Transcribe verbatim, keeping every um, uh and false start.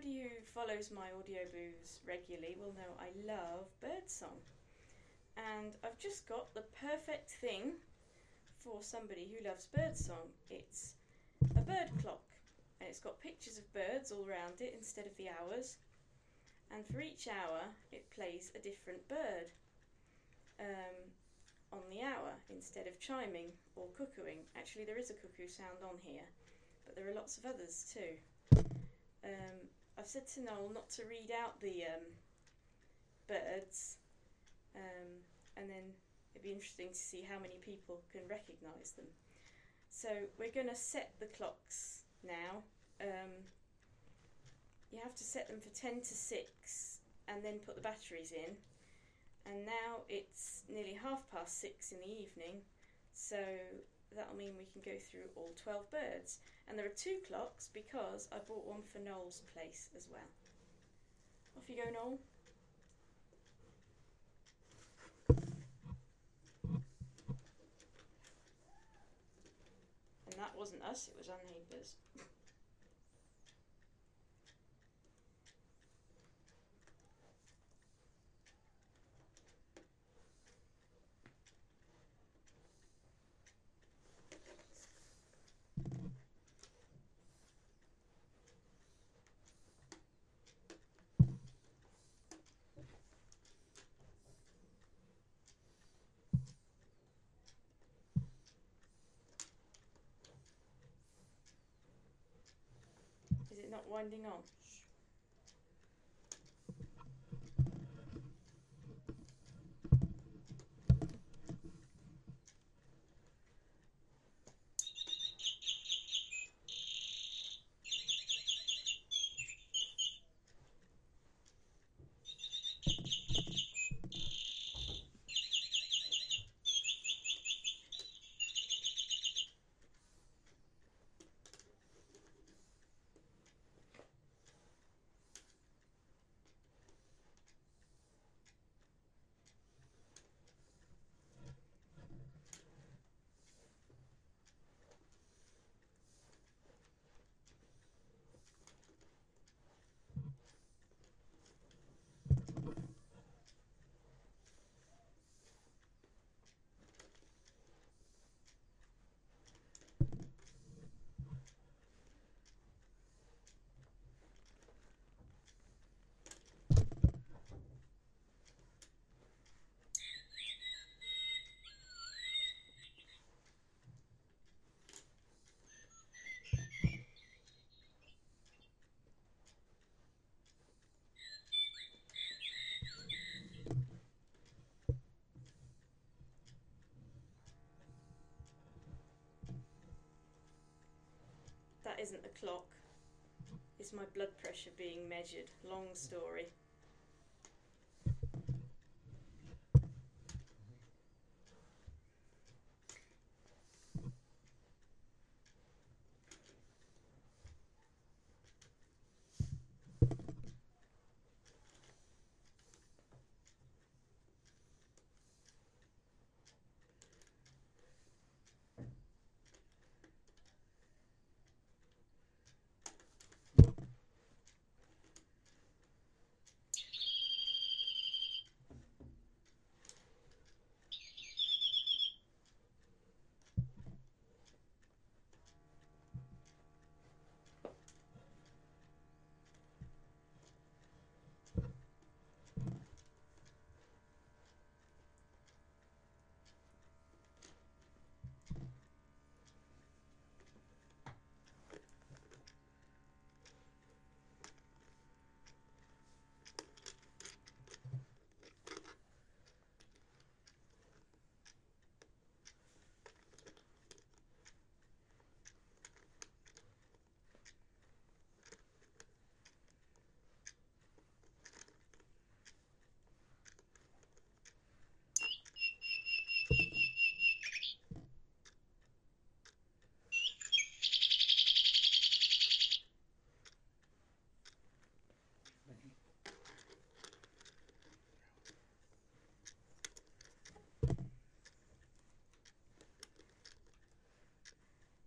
anybody who follows my Audiobooze regularly will know I love birdsong. And I've just got the perfect thing for somebody who loves birdsong. It's a bird clock, and it's got pictures of birds all around it instead of the hours. And for each hour, it plays a different bird um, on the hour instead of chiming or cuckooing. Actually, there is a cuckoo sound on here, but there are lots of others too. Um, I've said to Noel not to read out the um, birds, um, and then it'd be interesting to see how many people can recognise them. So we're going to set the clocks now. Um, you have to set them for ten to six and then put the batteries in. And now it's nearly half past six in the evening, so that'll mean we can go through all twelve birds. And there are two clocks because I bought one for Noel's place as well. Off you go, Noel. And that wasn't us, it was our neighbours. Is it not winding on? That isn't the clock. It's my blood pressure being measured. Long story.